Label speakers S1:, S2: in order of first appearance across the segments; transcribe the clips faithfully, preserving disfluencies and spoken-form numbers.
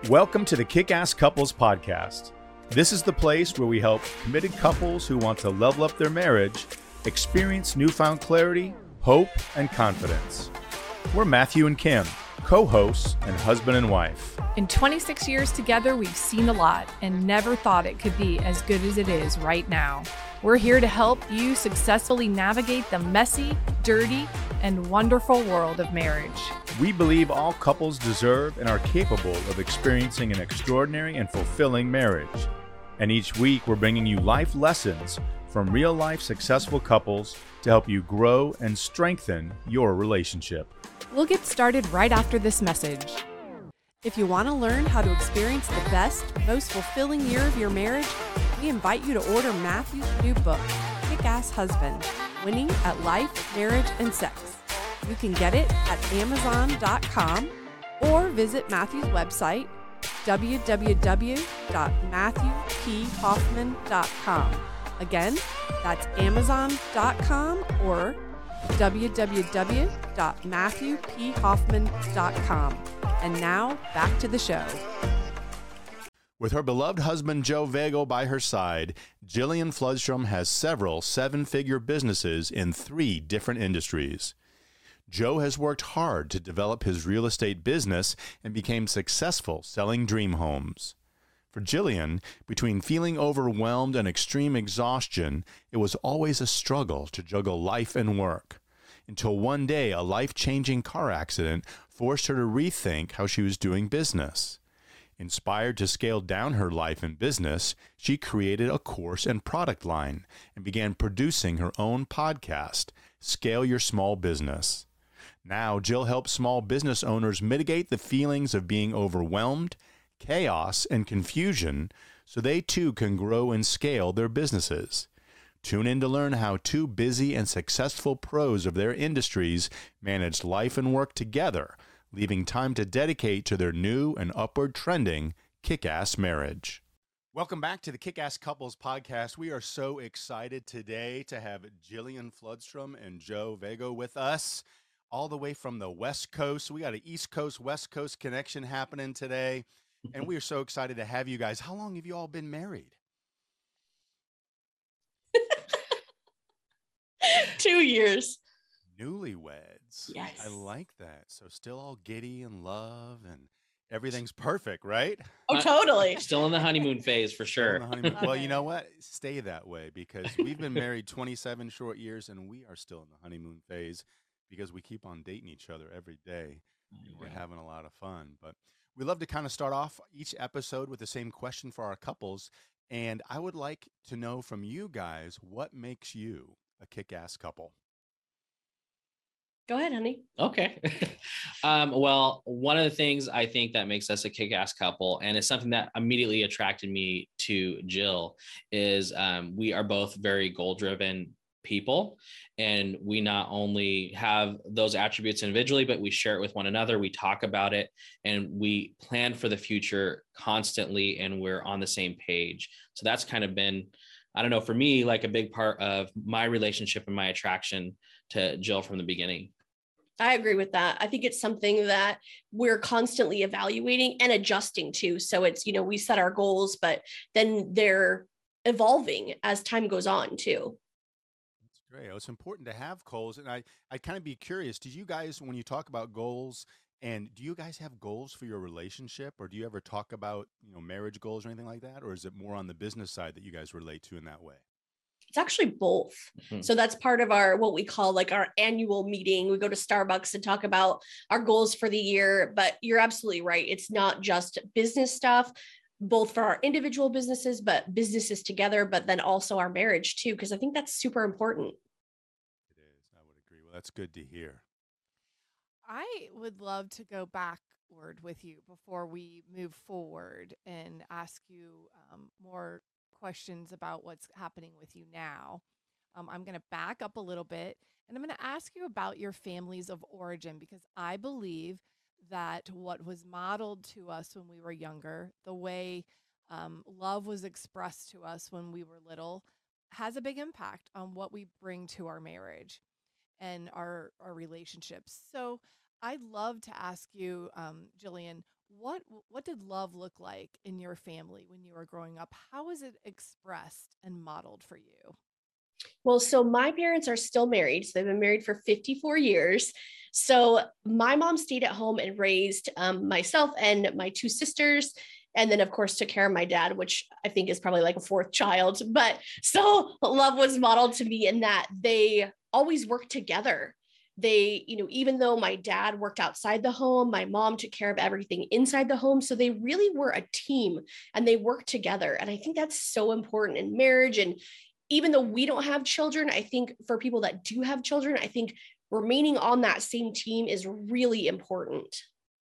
S1: Welcome to the Kick-Ass Couples Podcast. This is the place where we help committed couples who want to level up their marriage experience newfound clarity, hope, and confidence. We're Matthew and Kim, co-hosts and husband and wife.
S2: In twenty-six years together, we've seen a lot and never thought it could be as good as it is right now. We're here to help you successfully navigate the messy, dirty, and wonderful world of marriage.
S1: We believe all couples deserve and are capable of experiencing an extraordinary and fulfilling marriage. And each week, we're bringing you life lessons from real-life successful couples to help you grow and strengthen your relationship.
S2: We'll get started right after this message.
S3: If you want to learn how to experience the best, most fulfilling year of your marriage, we invite you to order Matthew's new book, Kick-Ass Husband, Winning at Life, Marriage, and Sex. You can get it at amazon dot com or visit Matthew's website, w w w dot matthew p hoffman dot com. Again, that's amazon dot com or w w w dot matthew p hoffman dot com. And now, back to the show.
S1: With her beloved husband Joe Vago by her side, Jillian Floodstrom has several seven-figure businesses in three different industries. Joe has worked hard to develop his real estate business and became successful selling dream homes. For Jillian, between feeling overwhelmed and extreme exhaustion, it was always a struggle to juggle life and work, until one day a life-changing car accident forced her to rethink how she was doing business. Inspired to scale down her life and business, she created a course and product line and began producing her own podcast, Scale Your Small Business. Now, Jill helps small business owners mitigate the feelings of being overwhelmed, chaos, and confusion so they too can grow and scale their businesses. Tune in to learn how two busy and successful pros of their industries manage life and work together, leaving time to dedicate to their new and upward trending kick-ass marriage. Welcome back to the Kick-Ass Couples Podcast. We are so excited today to have Jillian Floodstrom and Joe Vago with us, all the way from the West Coast. We got an East Coast, West Coast connection happening today, and we are so excited to have you guys. How long have you all been married?
S4: Two years.
S1: Newlyweds.
S4: Yes.
S1: I like that. So still all giddy and love and everything's perfect, right?
S4: Oh, totally.
S5: Still in the honeymoon phase for
S1: Still
S5: sure.
S1: in the honeymoon. Well, you know what? Stay that way because we've been married twenty-seven short years and we are still in the honeymoon phase because we keep on dating each other every day. And we're having a lot of fun. But we love to kind of start off each episode with the same question for our couples. And I would like to know from you guys, what makes you a kick-ass couple?
S4: Go ahead, honey.
S5: Okay. um, well, one of the things I think that makes us a kick-ass couple, and it's something that immediately attracted me to Jill, is um, we are both very goal-driven people. And we not only have those attributes individually, but we share it with one another. We talk about it and we plan for the future constantly, and we're on the same page. So that's kind of been, I don't know, for me, like a big part of my relationship and my attraction to Jill from the beginning.
S4: I agree with that. I think it's something that we're constantly evaluating and adjusting to. So it's, you know, we set our goals, but then they're evolving as time goes on too.
S1: That's great. It's important to have goals. And I, I'd kind of be curious, do you guys, when you talk about goals, and do you guys have goals for your relationship, or do you ever talk about, you know, marriage goals or anything like that? Or is it more on the business side that you guys relate to in that way?
S4: It's actually both. Mm-hmm. So that's part of our, what we call like our annual meeting. We go to Starbucks and talk about our goals for the year, but you're absolutely right. It's not just business stuff, both for our individual businesses, but businesses together, but then also our marriage too, because I think that's super important.
S1: It is. I would agree. Well, that's good to hear.
S3: I would love to go backward with you before we move forward and ask you um, more questions about what's happening with you now. Um, I'm going to back up a little bit and I'm going to ask you about your families of origin, because I believe that what was modeled to us when we were younger, the way um, love was expressed to us when we were little, has a big impact on what we bring to our marriage and our, our relationships. So I'd love to ask you, um, Jillian, what what did love look like in your family when you were growing up? How was it expressed and modeled for you?
S4: Well, so my parents are still married. So they've been married for fifty-four years. So my mom stayed at home and raised um, myself and my two sisters. And then, of course, took care of my dad, which I think is probably like a fourth child. But so love was modeled to me in that they always worked together. They, you know, even though my dad worked outside the home, my mom took care of everything inside the home. So they really were a team and they worked together. And I think that's so important in marriage. And even though we don't have children, I think for people that do have children, I think remaining on that same team is really important.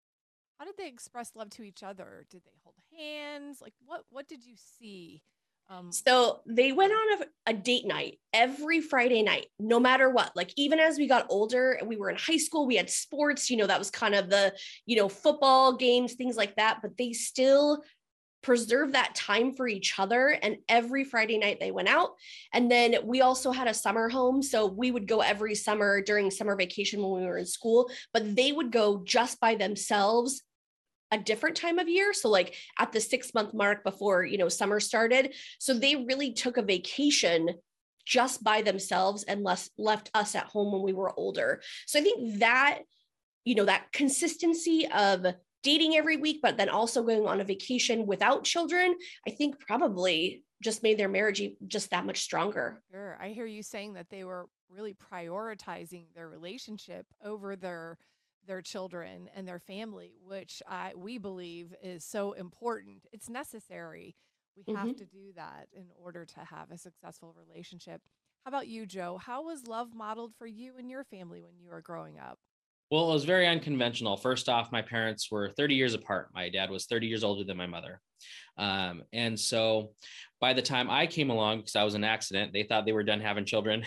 S3: How did they express love to each other? Did they hold hands? Like what what did you see? Um,
S4: So they went on a, a date night every Friday night, no matter what. Like even as we got older and we were in high school, we had sports, you know, that was kind of the, you know, football games, things like that. But they still preserve that time for each other. And every Friday night they went out. And then we also had a summer home. So we would go every summer during summer vacation when we were in school, but they would go just by themselves a different time of year. So like at the six month mark before, you know, summer started. So they really took a vacation just by themselves and less, left us at home when we were older. So I think that, you know, that consistency of dating every week, but then also going on a vacation without children, I think probably just made their marriage just that much stronger.
S3: Sure. I hear you saying that they were really prioritizing their relationship over their their children and their family, which I we believe is so important. It's necessary. We have
S4: Mhm.
S3: to do that in order to have a successful relationship. How about you, Joe? How was love modeled for you and your family when you were growing up?
S5: Well, it was very unconventional. First off, my parents were thirty years apart. My dad was thirty years older than my mother. Um, and so by the time I came along, because I was an accident, they thought they were done having children.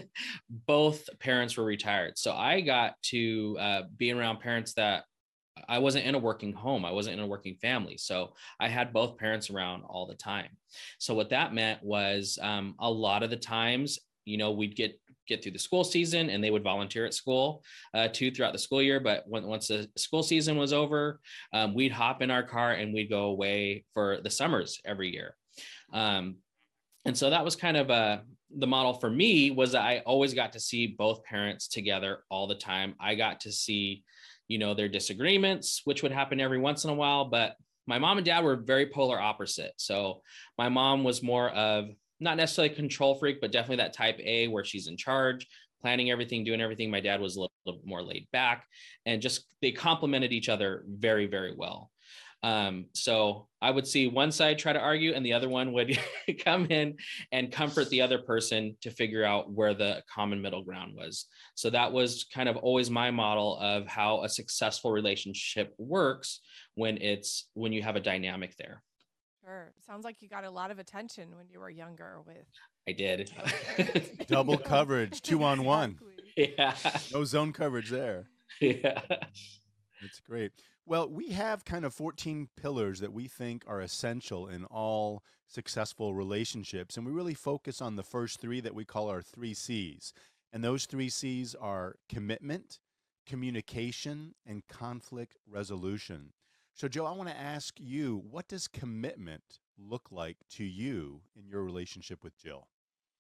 S5: Both parents were retired. So I got to uh, be around parents that I wasn't in a working home. I wasn't in a working family. So I had both parents around all the time. So what that meant was um, a lot of the times, you know, we'd get get through the school season and they would volunteer at school uh, too throughout the school year. But when, once the school season was over, um, we'd hop in our car and we'd go away for the summers every year. Um, and so that was kind of a, the model for me was that I always got to see both parents together all the time. I got to see, you know, their disagreements, which would happen every once in a while, but my mom and dad were very polar opposite. So my mom was more of not necessarily a control freak, but definitely that type A where she's in charge, planning everything, doing everything. My dad was a little, little more laid back and just, they complemented each other very, very well. Um, so I would see one side try to argue and the other one would come in and comfort the other person to figure out where the common middle ground was. So that was kind of always my model of how a successful relationship works when it's, when you have a dynamic there.
S3: Sure. Sounds like you got a lot of attention when you were younger with.
S5: I did.
S1: Double coverage, two on one.
S3: Exactly.
S5: Yeah.
S1: No zone coverage there.
S5: Yeah.
S1: That's great. Well, we have kind of fourteen pillars that we think are essential in all successful relationships. And we really focus on the first three that we call our three C's. And those three C's are commitment, communication, and conflict resolution. So, Joe, I want to ask you, what does commitment look like to you in your relationship with Jill?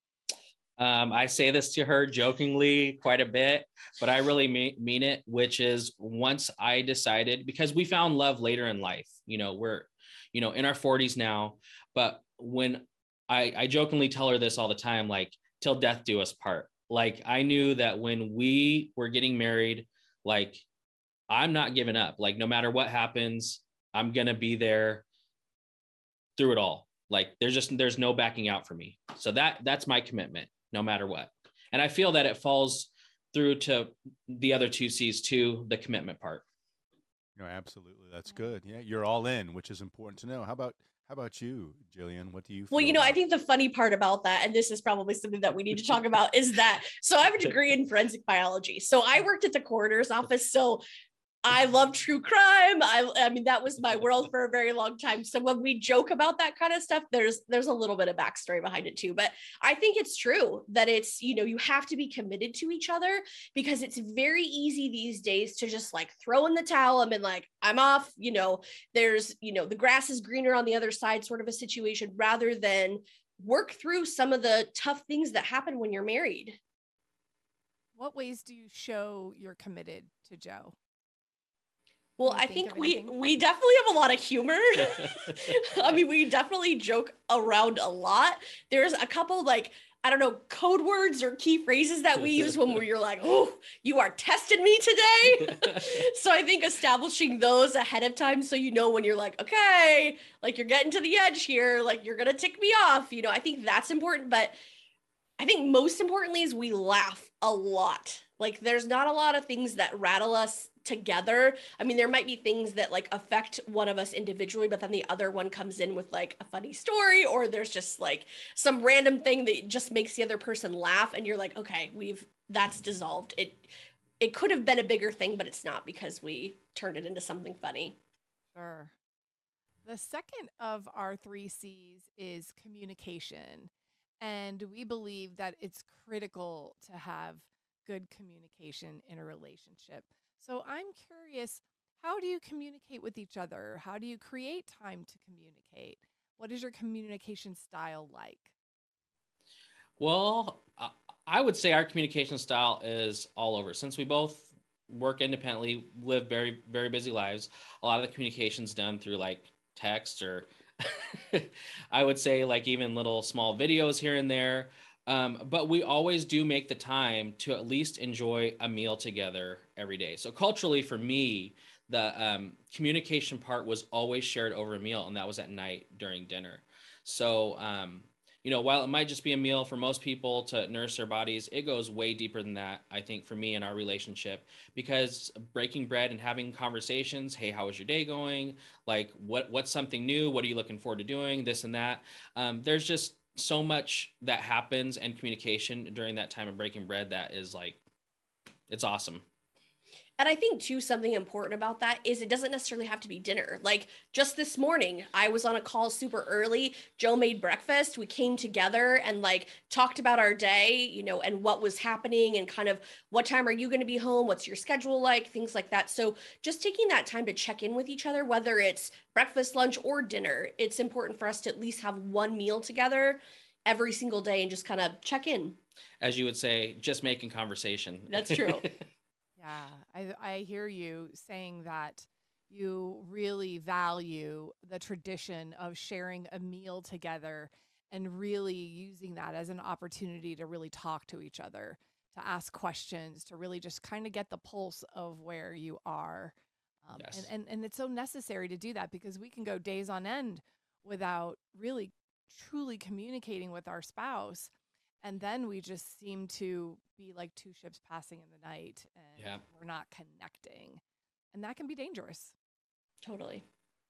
S5: Um, I say this to her jokingly quite a bit, but I really mean, mean it, which is once I decided, because we found love later in life, you know, we're, you know, in our forties now, but when I, I jokingly tell her this all the time, like till death do us part. Like I knew that when we were getting married, like I'm not giving up. Like no matter what happens, I'm going to be there through it all. Like there's just, there's no backing out for me. So that, that's my commitment no matter what. And I feel that it falls through to the other two C's too, the commitment part.
S1: No, absolutely. That's good. Yeah. You're all in, which is important to know. How about, how about you, Jillian? What do you feel
S4: Well, you know, I
S1: about-
S4: think the funny part about that, and this is probably something that we need to talk about, is that, so I have a degree in forensic biology. So I worked at the coroner's office. So I love true crime. I, I mean, that was my world for a very long time. So when we joke about that kind of stuff, there's there's a little bit of backstory behind it too. But I think it's true that it's, you know, you have to be committed to each other, because it's very easy these days to just like throw in the towel and be like, I'm off, you know, there's, you know, the grass is greener on the other side sort of a situation, rather than work through some of the tough things that happen when you're married.
S3: What ways do you show you're committed to Joe?
S4: Well, I think we we definitely have a lot of humor. I mean, we definitely joke around a lot. There's a couple like, I don't know, code words or key phrases that we use when we're like, oh, you are testing me today. So I think establishing those ahead of time, so you know when you're like, okay, like you're getting to the edge here, like you're gonna tick me off. You know, I think that's important. But I think most importantly is we laugh a lot. Like there's not a lot of things that rattle us together. I mean, there might be things that like affect one of us individually, but then the other one comes in with like a funny story, or there's just like some random thing that just makes the other person laugh. And you're like, okay, we've, that's dissolved. It, it could have been a bigger thing, but it's not, because we turned it into something funny.
S3: Sure. The second of our three C's is communication. And we believe that it's critical to have good communication in a relationship. So I'm curious, how do you communicate with each other? How do you create time to communicate? What is your communication style like?
S5: Well, I would say our communication style is all over. Since we both work independently, live very, very busy lives, a lot of the communication's done through like text, or I would say like even little small videos here and there. Um, but we always do make the time to at least enjoy a meal together every day. So culturally, for me, the um, communication part was always shared over a meal, and that was at night during dinner. So, um, you know, while it might just be a meal for most people to nourish their bodies, it goes way deeper than that, I think, for me and our relationship, because breaking bread and having conversations, hey, how was your day going? Like, what what's something new? What are you looking forward to doing? This and that. Um, there's just so much that happens, and communication during that time of breaking bread that is like, it's awesome.
S4: And I think too, something important about that is it doesn't necessarily have to be dinner. Like just this morning, I was on a call super early. Joe made breakfast. We came together and like talked about our day, you know, and what was happening, and kind of what time are you going to be home? What's your schedule like? Things like that. So just taking that time to check in with each other, whether it's breakfast, lunch, or dinner, it's important for us to at least have one meal together every single day and just kind of check in.
S5: As you would say, just making conversation.
S4: That's true.
S3: Yeah, I, I hear you saying that you really value the tradition of sharing a meal together and really using that as an opportunity to really talk to each other, to ask questions, to really just kind of get the pulse of where you are. Um,
S5: Yes.
S3: and, and, and it's so necessary to do that, because we can go days on end without really truly communicating with our spouse. And then we just seem to be like two ships passing in the night, and
S5: Yeah.
S3: we're not connecting. And that can be dangerous.
S4: Totally.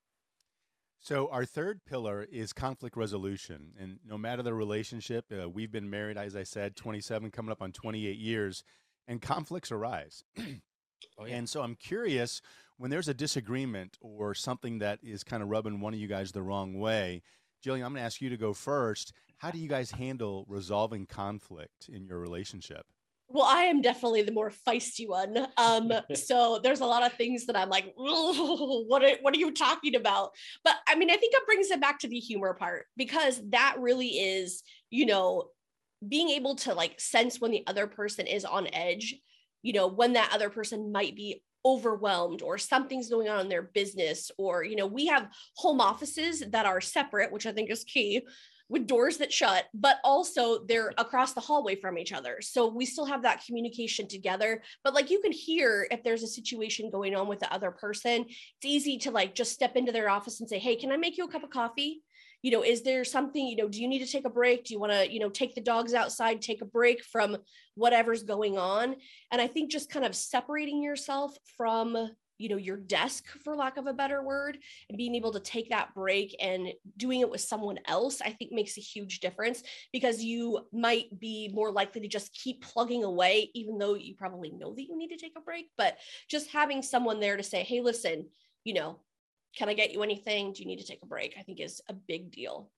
S1: So our third pillar is conflict resolution. And no matter the relationship, uh, we've been married, as I said, twenty-seven, coming up on twenty-eight years, and conflicts arise.
S5: Oh, yeah.
S1: And so I'm curious, when there's a disagreement or something that is kind of rubbing one of you guys the wrong way, Jillian, I'm going to ask you to go first. How do you guys handle resolving conflict in your relationship?
S4: Well, I am definitely the more feisty one. Um, so there's a lot of things that I'm like, what are, what are you talking about? But I mean, I think it brings it back to the humor part, because that really is, you know, being able to like sense when the other person is on edge, you know, when that other person might be overwhelmed or something's going on in their business, or, you know, we have home offices that are separate, which I think is key, with doors that shut, but also they're across the hallway from each other. So we still have that communication together, but like you can hear if there's a situation going on with the other person. It's easy to like just step into their office and say, hey, can I make you a cup of coffee? You know, is there something, you know, do you need to take a break? Do you want to, you know, take the dogs outside, take a break from whatever's going on? And I think just kind of separating yourself from you know, your desk, for lack of a better word, and being able to take that break and doing it with someone else, I think makes a huge difference, because you might be more likely to just keep plugging away, even though you probably know that you need to take a break. But just having someone there to say, hey, listen, you know, can I get you anything? Do you need to take a break? I think is a big deal.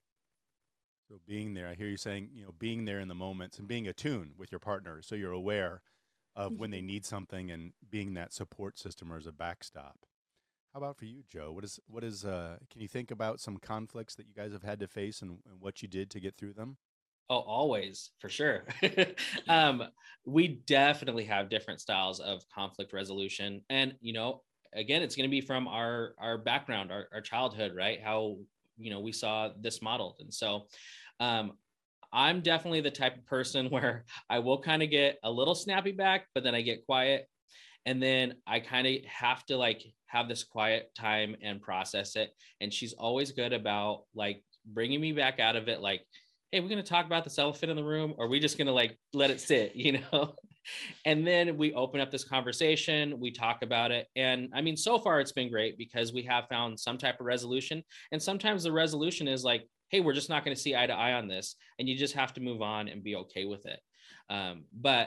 S1: So being there, I hear you saying, you know, being there in the moments and being attuned with your partner, so you're aware of when they need something and being that support system or as a backstop. How about for you, Joe? What is, what is, uh, can you think about some conflicts that you guys have had to face and, and what you did to get through them?
S5: Oh, always, for sure. um, we definitely have different styles of conflict resolution. And, you know, again, it's going to be from our, our background, our, our childhood, right? How, you know, we saw this modeled. And so, um, I'm definitely the type of person where I will kind of get a little snappy back, but then I get quiet. And then I kind of have to like have this quiet time and process it. And she's always good about like bringing me back out of it. Like, hey, we're going to talk about this elephant in the room, or are we just going to like let it sit, you know? And then we open up this conversation, we talk about it. And I mean, so far it's been great because we have found some type of resolution. And sometimes the resolution is like, hey, we're just not going to see eye to eye on this. And you just have to move on and be okay with it. Um, but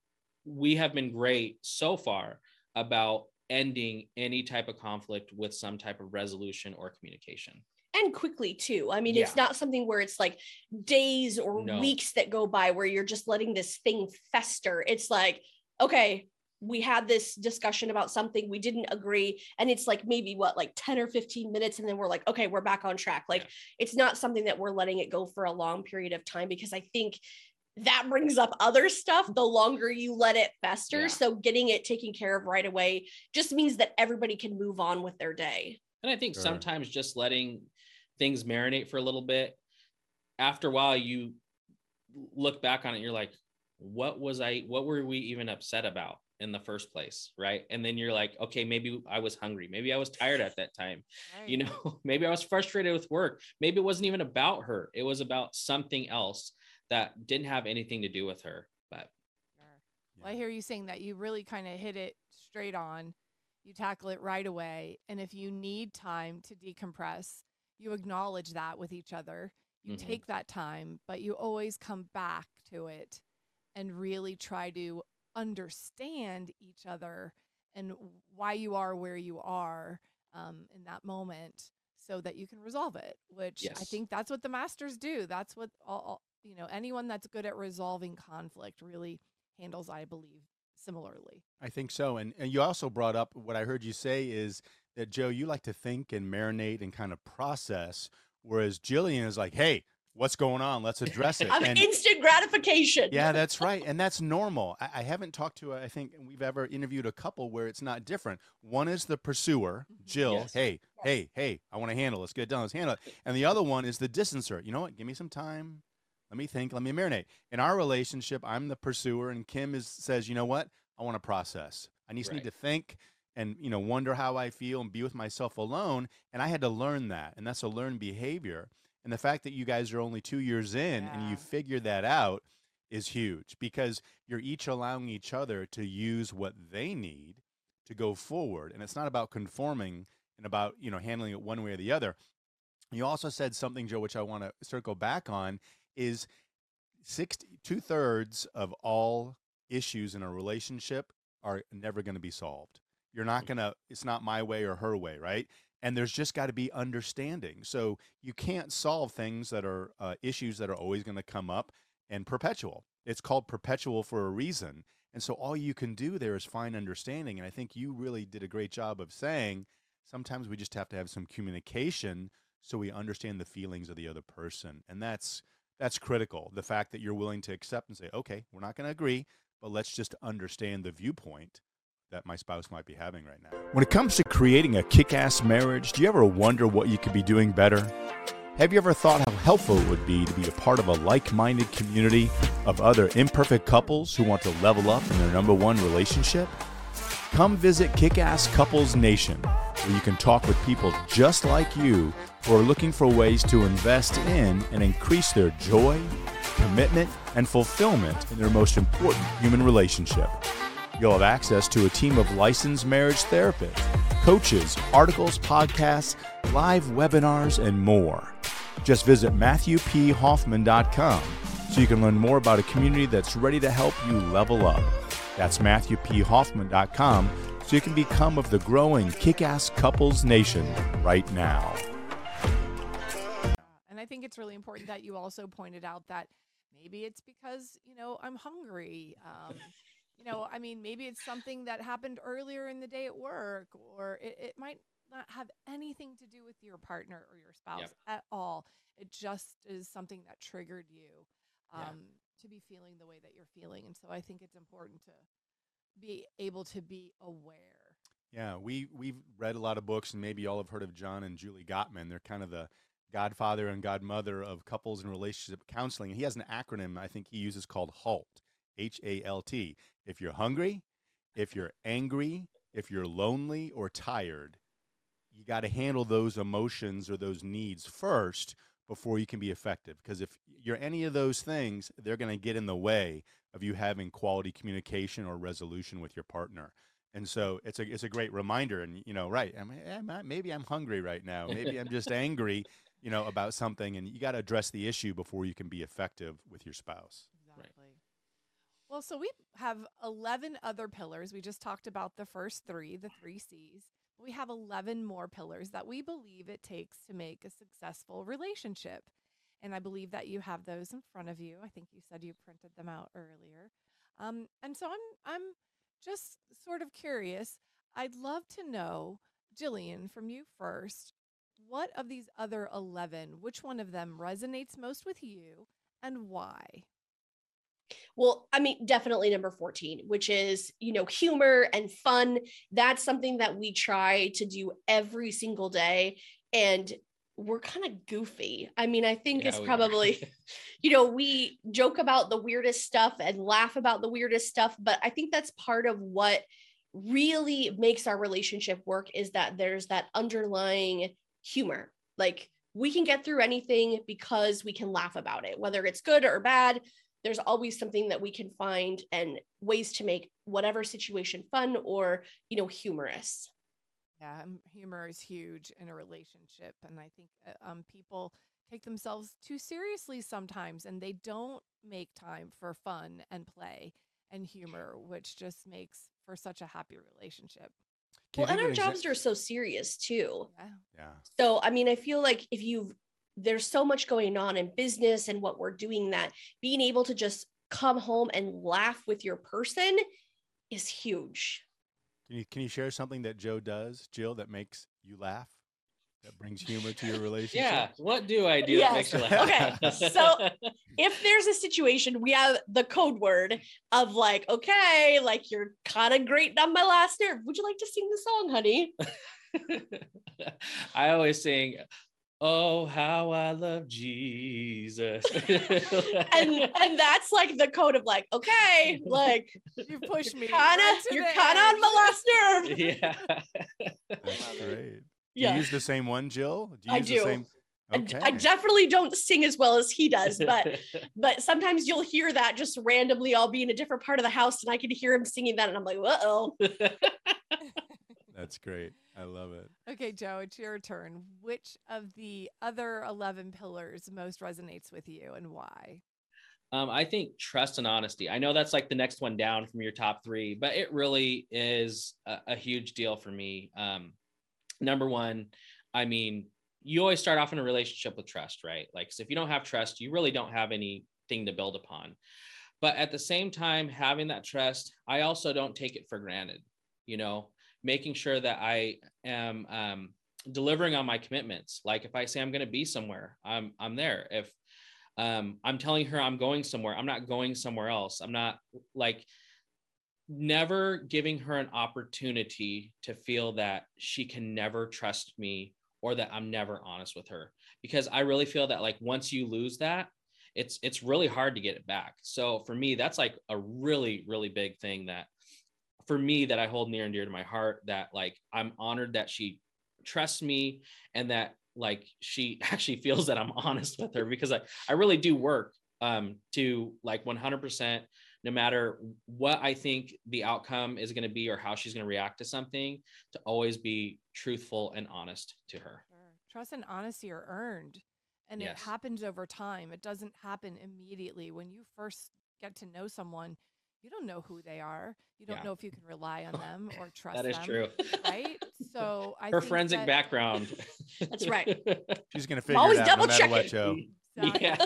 S5: we have been great so far about ending any type of conflict with some type of resolution or communication.
S4: And quickly too. I mean,
S5: Yeah.
S4: it's not something where it's like days or
S5: No.
S4: weeks that go by where you're just letting this thing fester. It's like, okay, we had this discussion about something, we didn't agree. And it's like maybe what, like ten or fifteen minutes. And then we're like, okay, we're back on track. Like,
S5: Yeah.
S4: it's not something that we're letting it go for a long period of time, because I think that brings up other stuff the longer you let it fester.
S5: Yeah.
S4: So getting it taken care of right away just means that everybody can move on with their day.
S5: And I think
S1: Sure.
S5: sometimes just letting things marinate for a little bit, after a while, you look back on it, you're like, what was I, what were we even upset about in the first place? Right. And then you're like, okay, maybe I was hungry. Maybe I was tired at that time.
S3: Right.
S5: You know, maybe I was frustrated with work. Maybe it wasn't even about her. It was about something else that didn't have anything to do with her. But
S3: Sure. Well, I hear you saying that you really kind of hit it straight on. You tackle it right away. And if you need time to decompress, you acknowledge that with each other. You
S5: Mhm.
S3: take that time, but you always come back to it and really try to understand each other and why you are where you are um, in that moment so that you can resolve it, which I
S5: Yes.
S3: think that's what the masters do. That's what all, all you know, anyone that's good at resolving conflict really handles, I believe, similarly.
S1: I think so. And, and you also brought up what I heard you say is that, Joe, you like to think and marinate and kind of process, whereas Jillian is like, hey, what's going on? Let's address it.
S4: I'm
S1: And
S4: instant gratification.
S1: yeah, that's right. And that's normal. I, I haven't talked to, I think we've ever interviewed a couple where it's not different. One is the pursuer, Jill.
S5: Yes.
S1: Hey, hey, hey, I want to handle it. Let's get it done. Let's handle it. And the other one is the distancer. You know what? Give me some time. Let me think. Let me marinate. In our relationship, I'm the pursuer, and Kim is says, you know what? I want to process. I just need
S5: Right.
S1: to think and, you know, wonder how I feel and be with myself alone. And I had to learn that. And that's a learned behavior. And the fact that you guys are only two years in and
S3: Yeah.
S1: you figured that out is huge, because you're each allowing each other to use what they need to go forward. And it's not about conforming and about, you know, handling it one way or the other. You also said something, Joe, which I want to circle back on, is sixty, two thirds of all issues in a relationship are never going to be solved. You're not going to, it's not my way or her way, right? And there's just got to be understanding. So you can't solve things that are uh, issues that are always going to come up and perpetual. It's called perpetual for a reason. And so all you can do there is find understanding. And I think you really did a great job of saying sometimes we just have to have some communication so we understand the feelings of the other person. And that's that's critical. The fact that you're willing to accept and say, okay, we're not going to agree, but let's just understand the viewpoint that my spouse might be having right now. When it comes to creating a kick-ass marriage, do you ever wonder what you could be doing better? Have you ever thought how helpful it would be to be a part of a like-minded community of other imperfect couples who want to level up in their number one relationship? Come visit Kick-Ass Couples Nation, where you can talk with people just like you who are looking for ways to invest in and increase their joy, commitment, and fulfillment in their most important human relationship, You'll have access to a team of licensed marriage therapists, coaches, articles, podcasts, live webinars, and more. Just visit matthew p hoffman dot com so you can learn more about a community that's ready to help you level up. That's matthew p hoffman dot com so you can become of the growing Kick-Ass Couples Nation right now.
S2: And I think it's really important that you also pointed out that maybe it's because, you know, I'm hungry. Um, you know, I mean, maybe it's something that happened earlier in the day at work, or it, it might not have anything to do with your partner or your spouse
S5: Yep.
S2: at all. It just is something that triggered you um,
S5: Yeah.
S2: to be feeling the way that you're feeling. And so I think it's important to be able to be aware.
S1: Yeah, we, we've read a lot of books, and maybe y'all have heard of John and Julie Gottman. They're kind of the godfather and godmother of couples and relationship counseling. And he has an acronym I think he uses called HALT, H A L T. If you're hungry, if you're angry, if you're lonely or tired, you got to handle those emotions or those needs first before you can be effective. Because if you're any of those things, they're going to get in the way of you having quality communication or resolution with your partner. And so it's a it's a great reminder. And, you know, right, I'm, I'm, maybe I'm hungry right now. Maybe I'm just angry, you know, about something. And you got to address the issue before you can be effective with your spouse.
S2: Exactly. Well, so we have eleven other pillars. We just talked about the first three, the three C's. We have eleven more pillars that we believe it takes to make a successful relationship. And I believe that you have those in front of you. I think you said you printed them out earlier. Um, and so I'm I'm just sort of curious. I'd love to know, Jillian, from you first, what of these other eleven, which one of them resonates most with you and why?
S4: Well, I mean, definitely number fourteen, which is, you know, humor and fun. That's something that we try to do every single day. And we're kind of goofy. I mean, I think
S5: Yeah,
S4: it's
S5: we are.
S4: probably, you know, we joke about the weirdest stuff and laugh about the weirdest stuff. But I think that's part of what really makes our relationship work, is that there's that underlying humor. Like, we can get through anything because we can laugh about it, whether it's good or bad. There's always something that we can find and ways to make whatever situation fun or, you know, humorous.
S2: Yeah, um, humor is huge in a relationship. And I think uh, um, people take themselves too seriously sometimes, and they don't make time for fun and play and humor, which just makes for such a happy relationship.
S1: Can you
S4: Well, and
S1: think
S4: our
S1: of an exa-
S4: jobs are so serious too.
S2: Yeah.
S1: Yeah.
S4: So, I mean, I feel like if you've, there's so much going on in business and what we're doing, that being able to just come home and laugh with your person is huge.
S1: Can you, can you share something that Joe does, Jill, that makes you laugh, that brings humor to your relationship?
S5: Yeah. What do I do
S4: Yes.
S5: that makes you laugh?
S4: Okay. So if there's a situation, we have the code word of like, okay, like you're kind of grating on my last nerve. Would you like to sing the song, honey?
S5: I always sing, "Oh, how I love Jesus."
S4: and and that's like the code of like, okay, like
S2: You push me.
S4: kind
S2: right
S4: of,
S2: to
S4: you're
S2: the
S4: kind of on
S2: edge.
S4: my last nerve.
S5: Yeah.
S1: That's great. Do
S4: Yeah.
S1: you use the same one, Jill? Do you
S4: I
S1: use
S4: do.
S1: the same?
S4: I-
S1: Okay.
S4: I definitely don't sing as well as he does, but but sometimes you'll hear that just randomly. I'll be in a different part of the house and I can hear him singing that, and I'm like, uh-oh.
S1: That's great. I love it.
S2: Okay, Joe, it's your turn. Which of the other eleven pillars most resonates with you and why?
S5: Um, I think trust and honesty. I know that's like the next one down from your top three, but it really is a, a huge deal for me. Um, number one, I mean, you always start off in a relationship with trust, right? Like, so if you don't have trust, you really don't have anything to build upon. But at the same time, having that trust, I also don't take it for granted, you know, making sure that I am um, delivering on my commitments. Like if I say I'm going to be somewhere, I'm I'm there. If um, I'm telling her I'm going somewhere, I'm not going somewhere else. I'm not like never giving her an opportunity to feel that she can never trust me or that I'm never honest with her. Because I really feel that like once you lose that, it's it's really hard to get it back. So for me, that's like a really, really big thing that for me that I hold near and dear to my heart, that like I'm honored that she trusts me and that like she actually feels that I'm honest with her, because I, I really do work um, to like one hundred percent no matter what I think the outcome is going to be or how she's going to react to something, to always be truthful and honest to her.
S2: Sure. Trust and honesty are earned, and
S5: Yes.
S2: it happens over time. It doesn't happen immediately. When you first get to know someone, you don't know who they are. You don't
S5: Yeah.
S2: know if you can rely on them or trust
S5: That is
S2: them.
S5: true.
S2: Right? So I
S5: Her
S2: think
S5: forensic
S2: that-
S5: background.
S4: That's right.
S1: She's going to figure
S4: Always
S1: it out no
S4: double
S1: matter what,
S4: checking.
S1: Joe.
S5: Yeah.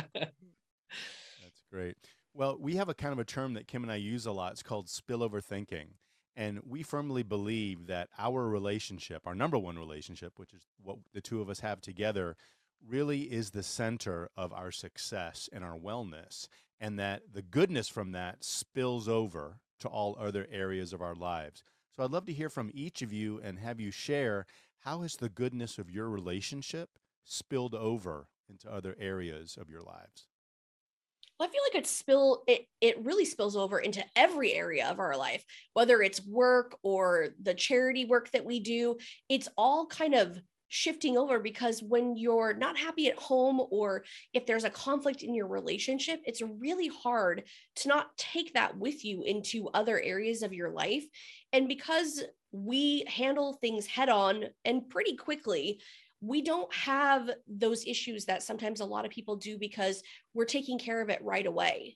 S1: That's great. Well, we have a kind of a term that Kim and I use a lot. It's called spillover thinking. And we firmly believe that our relationship, our number one relationship, which is what the two of us have together, really is the center of our success and our wellness. And that the goodness from that spills over to all other areas of our lives. So I'd love to hear from each of you and have you share, how has the goodness of your relationship spilled over into other areas of your lives?
S4: Well, I feel like it spill it it really spills over into every area of our life, whether it's work or the charity work that we do. It's all kind of shifting over, because when you're not happy at home, or if there's a conflict in your relationship, it's really hard to not take that with you into other areas of your life. And because we handle things head on and pretty quickly, we don't have those issues that sometimes a lot of people do, because we're taking care of it right away.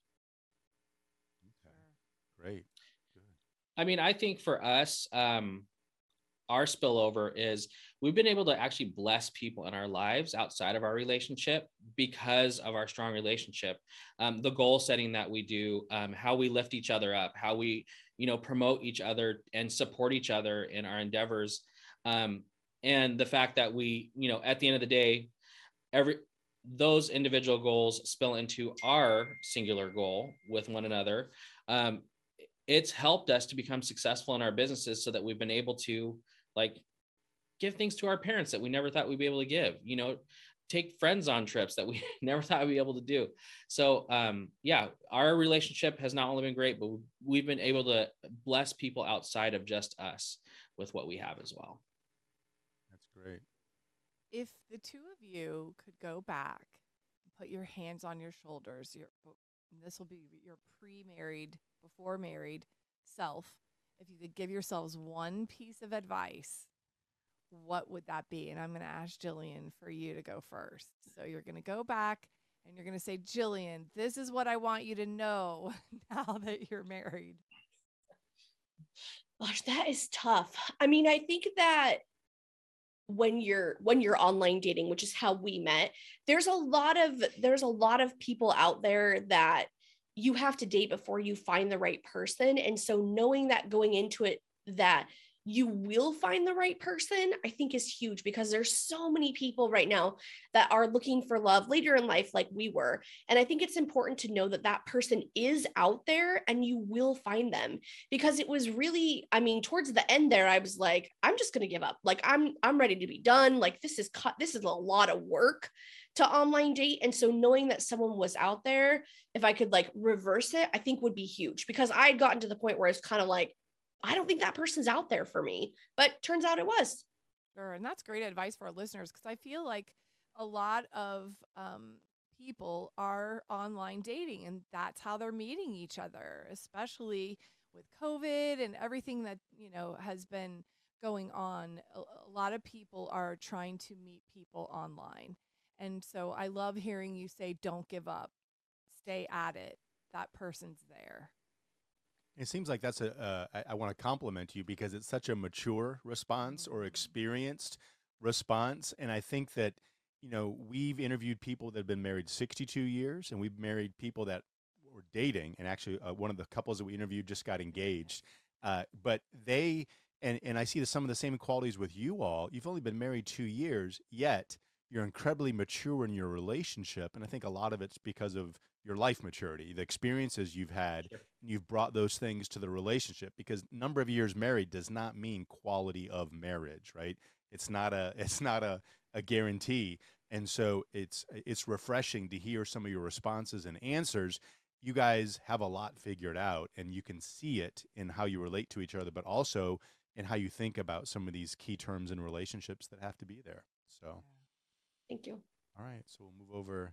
S1: Okay, great. Good.
S5: I mean, I think for us, um, our spillover is we've been able to actually bless people in our lives outside of our relationship because of our strong relationship. Um, the goal setting that we do, um, how we lift each other up, how we, you know, promote each other and support each other in our endeavors. Um, and the fact that we, you know, at the end of the day, every those individual goals spill into our singular goal with one another. Um, it's helped us to become successful in our businesses, so that we've been able to, like, give things to our parents that we never thought we'd be able to give, you know, take friends on trips that we never thought we'd be able to do. So um, yeah, our relationship has not only been great, but we've been able to bless people outside of just us with what we have as well.
S1: That's great.
S2: If the two of you could go back and put your hands on your shoulders, your this will be your pre-married, before married self, if you could give yourselves one piece of advice, what would that be? And I'm going to ask Jillian for you to go first. So you're going to go back and you're going to say, Jillian, this is what I want you to know now that you're married.
S4: Gosh, that is tough. I mean, I think that when you're when you're online dating, which is how we met, there's a lot of there's a lot of people out there that you have to date before you find the right person. And so knowing that going into it, that you will find the right person, I think is huge, because there's so many people right now that are looking for love later in life, like we were. And I think it's important to know that that person is out there and you will find them, because it was really, I mean, towards the end there, I was like, I'm just going to give up. Like, I'm, I'm ready to be done. Like, this is cut. This is a lot of work to online date. And so knowing that someone was out there, if I could like reverse it, I think would be huge, because I had gotten to the point where it's kind of like, I don't think that person's out there for me, but turns out it was.
S2: Sure. And that's great advice for our listeners, because I feel like a lot of um, people are online dating, and that's how they're meeting each other, especially with COVID and everything that, you know, has been going on. A, a lot of people are trying to meet people online. And so I love hearing you say, don't give up, stay at it. That person's there.
S1: It seems like that's a, uh, I, I want to compliment you, because it's such a mature response or experienced response. And I think that, you know, we've interviewed people that have been married sixty-two years, and we've married people that were dating. And actually, uh, one of the couples that we interviewed just got engaged. Uh, but they, and, and I see the, some of the same qualities with you all. You've only been married two years, yet you're incredibly mature in your relationship. And I think a lot of it's because of your life maturity, the experiences you've had,
S5: Sure.
S1: and you've brought those things to the relationship, because number of years married does not mean quality of marriage, right? It's not a, it's not a, a guarantee. And so it's, it's refreshing to hear some of your responses and answers. You guys have a lot figured out, and you can see it in how you relate to each other, but also in how you think about some of these key terms in relationships that have to be there. So,
S4: Thank you.
S1: all right. So we'll move over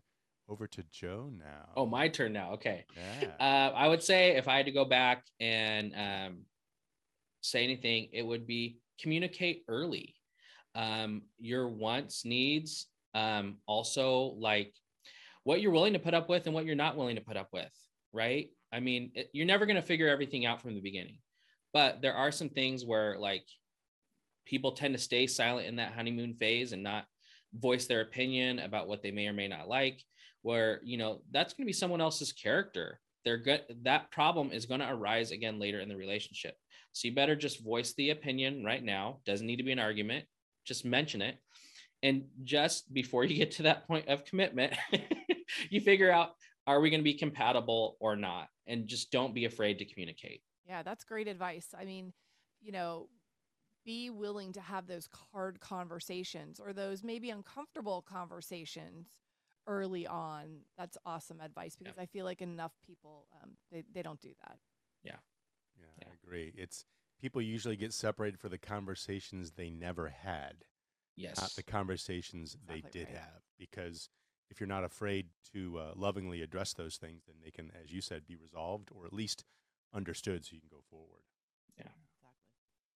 S1: over to Joe now.
S5: Oh, my turn now. Okay.
S1: Yeah.
S5: Uh, I would say if I had to go back and um, say anything, it would be communicate early. Um, your wants, needs, um, also like what you're willing to put up with and what you're not willing to put up with, right? I mean, it, you're never going to figure everything out from the beginning, but there are some things where like people tend to stay silent in that honeymoon phase and not voice their opinion about what they may or may not like, where, you know, that's going to be someone else's character. They're good. That problem is going to arise again later in the relationship. So you better just voice the opinion right now. Doesn't need to be an argument. Just mention it. And just before you get to that point of commitment, you figure out, are we going to be compatible or not? And just don't be afraid to communicate.
S2: Yeah, that's great advice. I mean, you know, be willing to have those hard conversations or those maybe uncomfortable conversations early on. That's awesome advice because yeah. I feel like enough people, um, they, they don't do that.
S5: Yeah.
S1: yeah. Yeah, I agree. It's people usually get separated for the conversations they never had.
S5: Yes.
S1: Not the conversations
S2: exactly
S1: they did
S2: right.
S1: have. Because if you're not afraid to uh, lovingly address those things, then they can, as you said, be resolved or at least understood so you can go forward.
S5: Yeah.
S2: Exactly.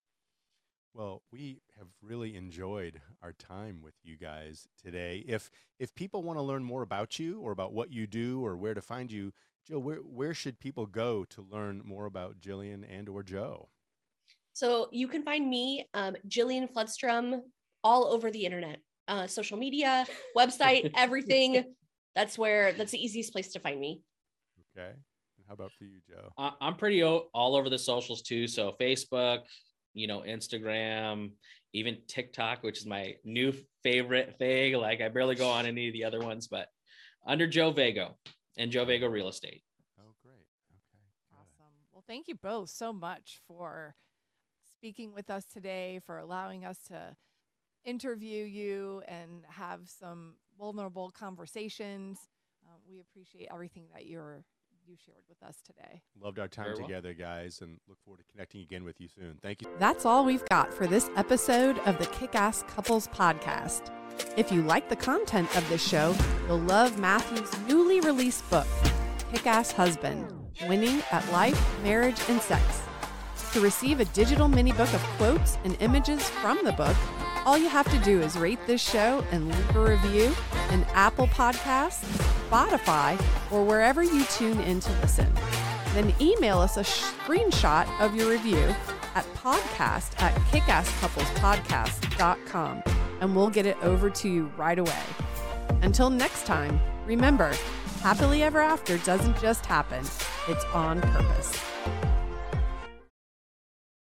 S1: Well, we have really enjoyed our time with you guys today. If if people want to learn more about you or about what you do or where to find you, Joe, where where should people go to learn more about Jillian and or Joe?
S4: So you can find me, um, Jillian Floodstrom, all over the internet, uh, social media, website, everything. That's where, that's the easiest place to find me.
S1: Okay. And how about for you, Joe?
S5: I- I'm pretty o- all over the socials too. So Facebook, you know, Instagram, even TikTok, which is my new favorite thing. Like I barely go on any of the other ones, but under Joe Vago and Joe Vago Real Estate.
S1: Oh, great. Okay.
S2: Awesome. Well, thank you both so much for speaking with us today, for allowing us to interview you and have some vulnerable conversations. Uh, we appreciate everything that you're you shared with us today.
S1: Loved our time
S5: Very well.
S1: together, guys, and look forward to connecting again with you soon. Thank you.
S3: That's all we've got for this episode of the Kick-Ass Couples Podcast. If you like the content of this show, you'll love Matthew's newly released book, Kick-Ass Husband, Winning at Life, Marriage, and Sex. To receive a digital mini book of quotes and images from the book, all you have to do is rate this show and leave a review in Apple Podcasts, Spotify, or wherever you tune in to listen. Then email us a screenshot of your review at podcast at kickasskouplespodcast dot com, and we'll get it over to you right away. Until next time, remember, happily ever after doesn't just happen, it's on purpose.